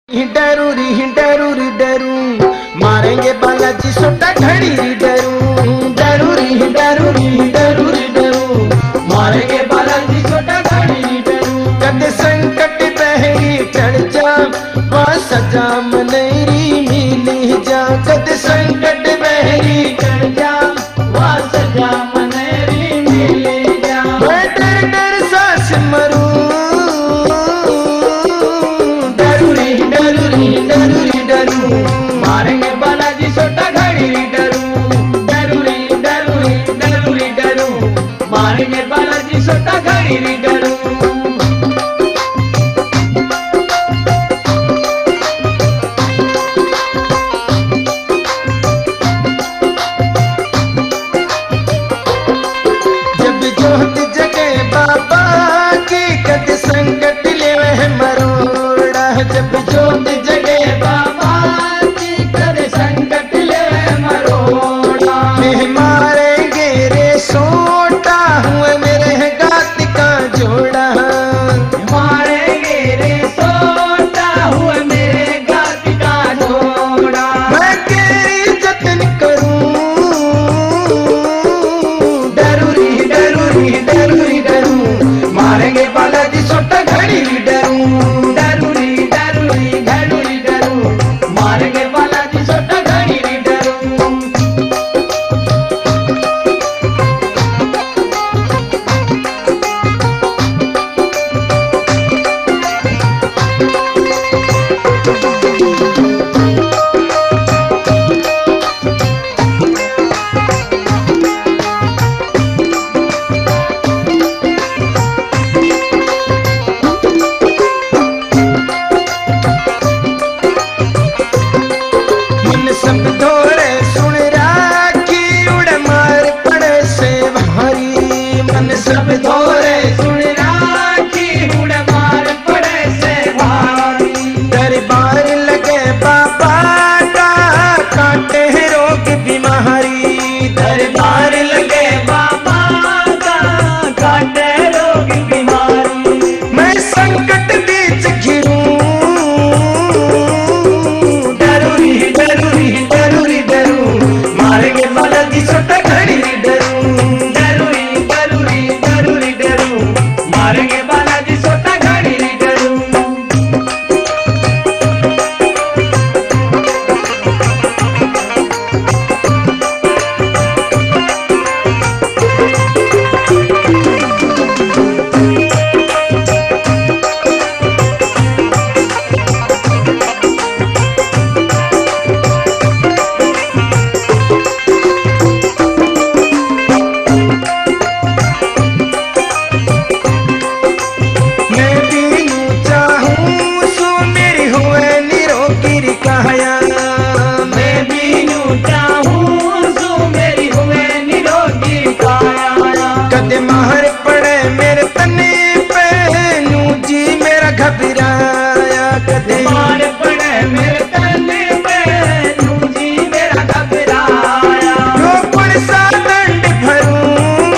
डरूरी डरूरी डरू मारेंगे बालाजी सोटा घड़ी डरू डरूरी डरूरी डरूरी डरू मारेंगे बालाजी सोटा घड़ी डरू कद संकट बहरी चढ़ जा वहाँ सजा मनेरी मिली जा कद संकट बहरी चढ़ जा वहाँ सजा मनेरी मिली जा मैं डर डर सांस मरूं डरूरी डरू मारेंगे बालाजी सोटा घड़ी डरू डरूरी डरूरी डरूरी डरू मारेंगे बालाजी सोटा घड़ी डरू जब जोत जगे बाबा की कद संकट ले वह मरोड़ा जब जोत जगे बाबा की कद संकट ले मरोड़ा मैं मारेंगे रे सोटा हुए मेरे गात का जोड़ा मारेंगे रे सोटा हुए मेरे गात का जोड़ा मैं तेरी जतन करूं डरूरी डरूरी डरूरी डरू मारेंगे बालाजी सोटा घड़ी डरू सब धोरे सुन राखी उड़ मार पड़े से भारी मन सब धोरे सुन राखी उड़ मार पड़े से भारी दरबार लगे बाबा का काटे रोग बीमारी दरबार लगे बाबा का काटे रोग बीमारी मैं संकट बीच घिरूं मारेंगे बालाजी सोटा घड़ी डरू डरूरी डरूरी डरूरी डरू मारेंगे बालाजी सोटा घड़ी डरू महर पड़े मेरे तने पे नू जी मेरा घबराया कदे महर पड़े मेरे तने पे नू जी मेरा घबराया जो पुरसा दंड भरूं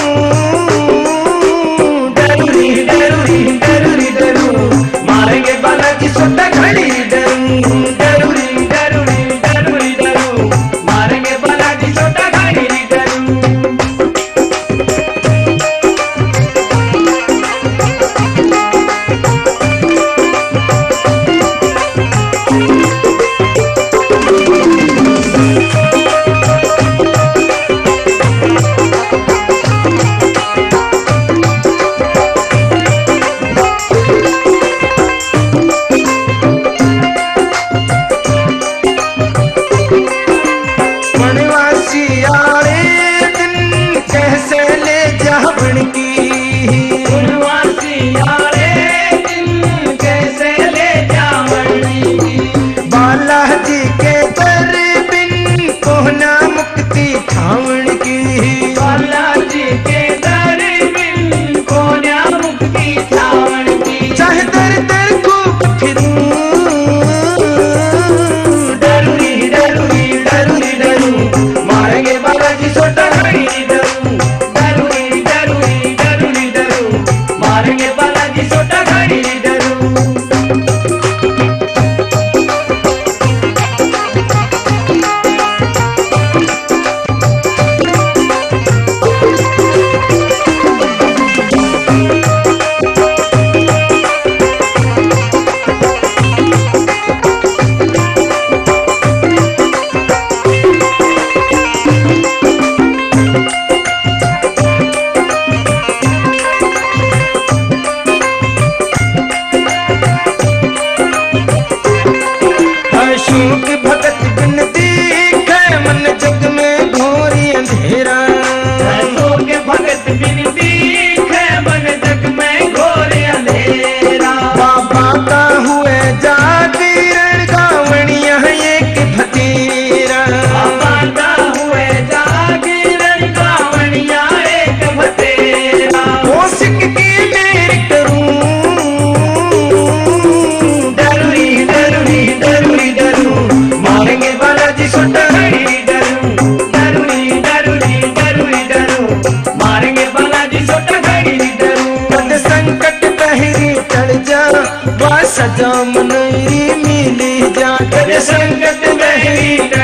डरूरी डरूरी डरूरी डरू मारेंगे बालाजी सोटा घड़ी डरू डरूरी डरूरी डरूरी डरू मारेंगे बालाजी सोटा घड़ी डरू बस सजा मनई मिली जाकर संगत महरी